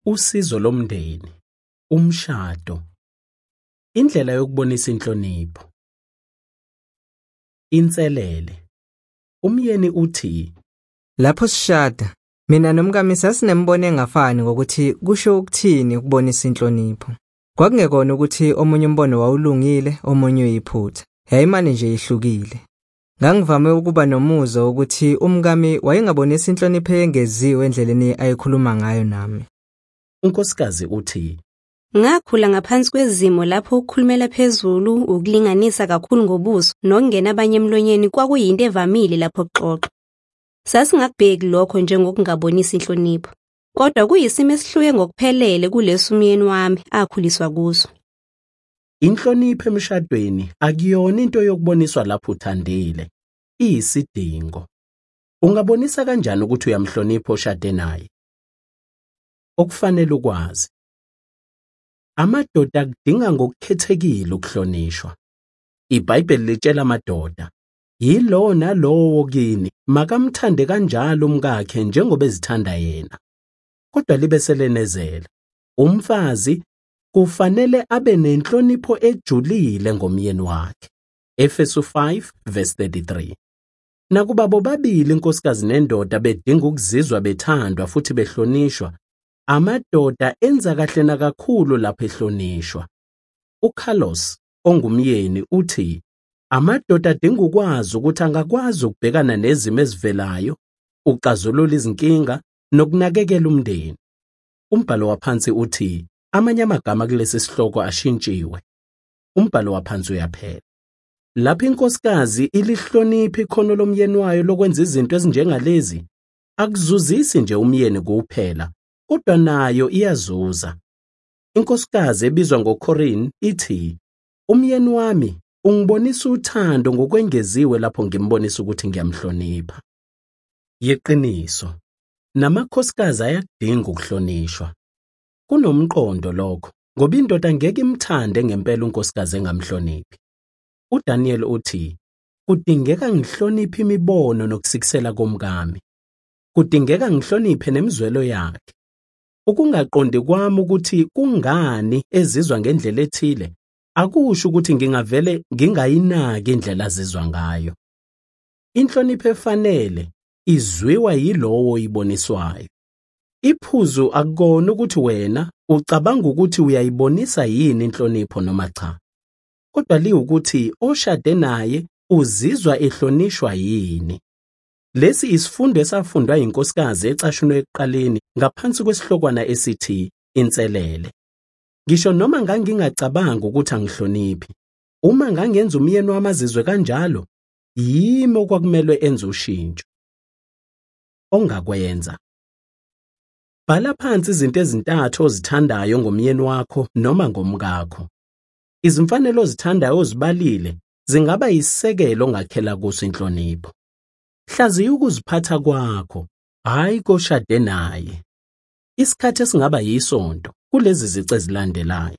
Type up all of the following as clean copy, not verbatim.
Usizo lomndeni, umshado, indlela yokubonisa inhlonipho. Inselele. Umyeni uthi, Lapho sishada, mina nomkami sasinemibono engafani ngokuthi kusho ukuthini ukubonisa inhlonipho. Kwakungekona ukuthi omunye umbono wawulungile, omunye uyiphutha. Yayimane nje ihlukile. Ngangivame ukuba nomuzwa ukuthi umkami wayengabonisa inhlonipho engeziwe endleleni ayikhuluma ngayo nami. unkosikazi uthi, Ngakhula ngaphansi kwezimo lapho ukukhulumela phezulu, ukulinganisa kakhulu ngobuso, nokungena abanye emlonyeni kwakuyinto evamile lapho kuxoxa. Sasingakubheki lokho njengokungabonisa inhlonipho, kodwa kuyisimo esihluke ngokuphelele kulesi umyeni wami akhuliswa kuso. inhlonipho emshadweni akuyona into yokuboniswa lapho uthandile, iyisidingo. Ungabonisa kanjani ukuthi uyamhlonipha oshade naye? Okufanele ukwazi. Amadoda akudinga ngokukhethekile ukuhlonishwa. IBhayibheli litshela amadoda, yilo nalowo kini makamthande kanjalo umkakhe njengoba ezithanda yena. Kodwa libe selenezela, umfazi kufanele abe nenhlonipho ejulile ngomyeni wakhe. Efesu 5:33. Nakuba bobabili inkosikazi nendoda bedinga ukuzizwa bethandwa futhi behlonishwa, amadoda enza kahle nakakhulu lapho ehlonishwa. UCarlos ongumyeni uthi, amadoda adinga ukwazi ukuthi angakwazi ukubhekana nezimo ezivelayo, ukuxazulula izinkinga nokunakekela umndeni. Umbhalo waphansi uthi, amanye amagama kulesi sihloko ashintshiwe. Umbhalo waphansi uyaphela. Lapho inkosikazi ilihlonipha ikhono lomyeni wayo lokwenza izinto ezinjengalezi, akuzuzisi nje umyeni kuphela, kodwa nayo iyazuza. Inkosikazi ebizwa ngoCorinne ithi, umyeni wami ungibonisa uthando ngokwengeziwe lapho ngimbonisa ukuthi ngiyamhlonipha. Yeqiniso, namakhosikazi ayakudinga ukuhlonishwa. Kunomqondo lokho, ngoba indoda angeke imthande ngempela unkosikazi engamhloniphi. uDaniel uthi, kudingeka ngihloniphe imibono nokusikisela komkami. Kudingeka ngihloniphe nemizwelo yakhe. Ukungaqondi kwami ukuthi kungani ezizwa ngendlela ethile, akusho ukuthi ngingavele ngingayinaki indlela azizwa ngayo. Inhlonipho efanele izwiwa yilowo oyiboniswayo. Iphuzu akukona ukuthi wena ucabanga ukuthi uyayibonisa yini inhlonipho noma cha, kodwa liwukuthi oshade naye uzizwa ehlonishwa yini. Lesi isifundo esafundwa yinkosikazi ecashunwe ekuqaleni ngaphansi kwesihlokwana esithi inselele. Ngisho noma ngangingacabanga ukuthi angihloniphi, uma ngangenza umyeni wami azizwe kanjalo, yimi okwakumele enze ushintsho. Ongakwenza. Bhala phansi izinto ezintathu ozithandayo ngomyeni wakho noma ngomkakho. Izimfanelo ozithandayo ozibalile zingaba yisekelo ongakhela kuso inhlonipho. Hlaziya ukuziphatha kwakho, hayi koshade naye. Isikhathi esingaba yisonto kulezi zici ezilandelayo.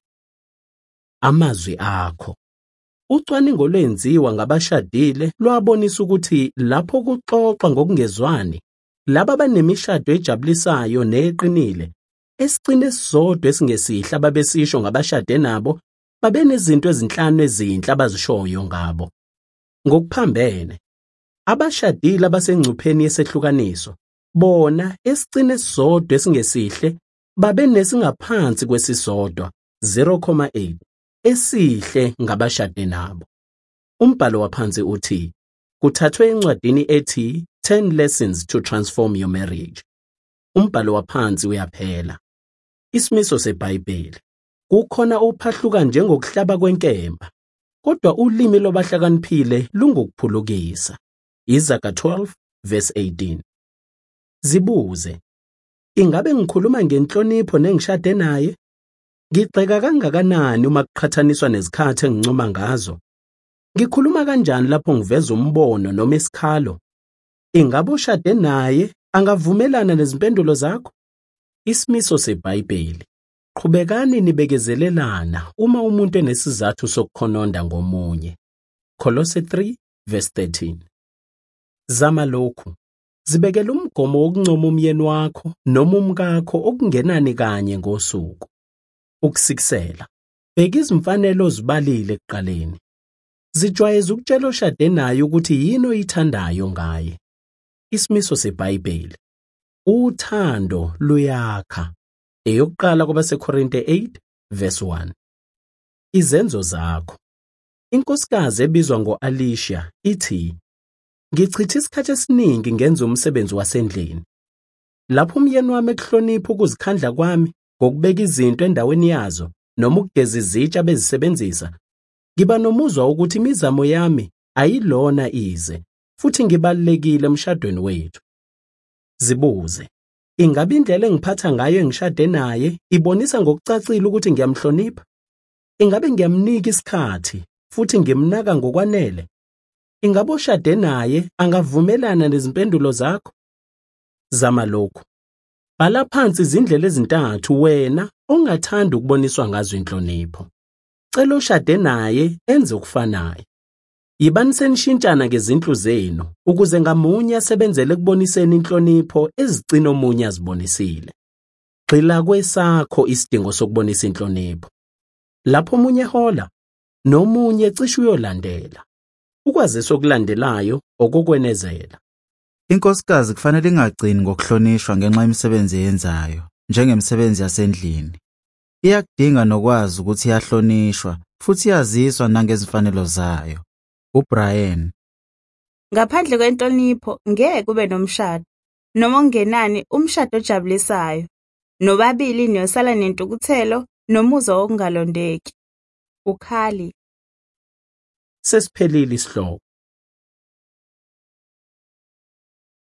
Amazwi akho. Ucwaningo lwenziwa ngabashadile lwabonisa ukuthi lapho kuxoxwa ngokungezwani, laba banemishado ejabulisayo neqinile, esicine esisodwa esingesihle ababesisho ngabashade nabo, babenezinto ezinhlanu ezinhle abazishoyo ngabo. Ngokuphambene, abashadile abasengcupheni yesehlukaniso, bona esicine esisodwa esingesihle, babenesingaphansi kwesisodwa, 0.8, esihle ngabashade nabo. Umbhalo waphansi uthi, kuthathwe encwadini ethi 10 Lessons to Transform Your Marriage. Umbhalo waphansi uyaphela. Isimiso seBhayibheli. Kukhona uphahluka njengokuhlaba kwenkemba, kodwa ulimi lobahlakaniphile lungukuphulukisa. Izaga 12:18. Zibuze, ingabe ngikhuluma ngenhlonipho nengishade naye? Ngigxeka kangakanani uma kuqhathaniswa nezikhathi engincoma ngazo? Ngikhuluma kanjani lapho ngiveza umbono noma isikhalo? Ingabe ushade naye angavumelana nezimpendulo zakho? Isimiso seBhayibheli. Qhubekani nibekezelelana uma umuntu enesizathu sokukhononda ngomunye. Kolose 3:13. Zama lokhu. Zibekela umgomo wokuncoma umyeni wakho noma umkakho okungenani kanye ngosuku. Ukusikisela. Bheka izimfanelo ozibalile ekuqaleni. Zijwayeze ukutshela oshade naye ukuthi yini oyithandayo ngaye. Isimiso seBhayibheli. Uthando luyakha. Eyokuqala kwabaseKorinte 8:1. Izenzo zakho. Inkosikazi ebizwa ngo-Alicia ithi, "Ngichitha isikhathi esiningi ngenza umsebenzi wasendlini. Lapho umyeni wami ekuhlonipha ukuzikhandla kwami ngokubeka izinto endaweni yazo noma ukugeza izitsha bezisebenzisa, ngiba nomuzwa ukuthi imizamo yami ayilona ize, futhi ngibalulekile emshadweni wethu." Zibuze. Ingabe indlela engiphatha ngayo engishade naye ibonisa ngokucacile ukuthi ngiyamhlonipha? Ingabe ngiyamnika isikhathi futhi ngimnaka ngokwanele? Ingabe oshade naye angavumelana nezimpendulo zakho? Zama lokhu. Bhala phansi izindlela ezintathu wena ongathanda ukuboniswa ngazo inhlonipho. Cela oshade naye enze okufanayo. Yibani senishintshana ngezindlu zenu ukuze ngamunye asebenzele kuboniseni inhlonipho ezigcina omunye azibonisile. Gxila kwesakho isidingo sokubonisa inhlonipho. Lapho omunye ehola, nomunye cishe uyolandela. Ukwazisa okulandelayo okokwenezela. Inkosikazi kufanele ingagcini ngokuhlonishwa ngenxa yemisebenzi eyenzayo, njengemisebenzi yasendlini. Iyakudinga nokwazi ukuthi iyahlonishwa futhi iyaziswa nangezifanelo zayo. UBrian. Ngaphandle kwenhlonipho ngeke kube nomshado, noma ongenani umshado ojabulisayo, nobabili niyosala nentukuthelo nomuzwa wokungalondeki. Ukhali. Sesiphelile isihloko.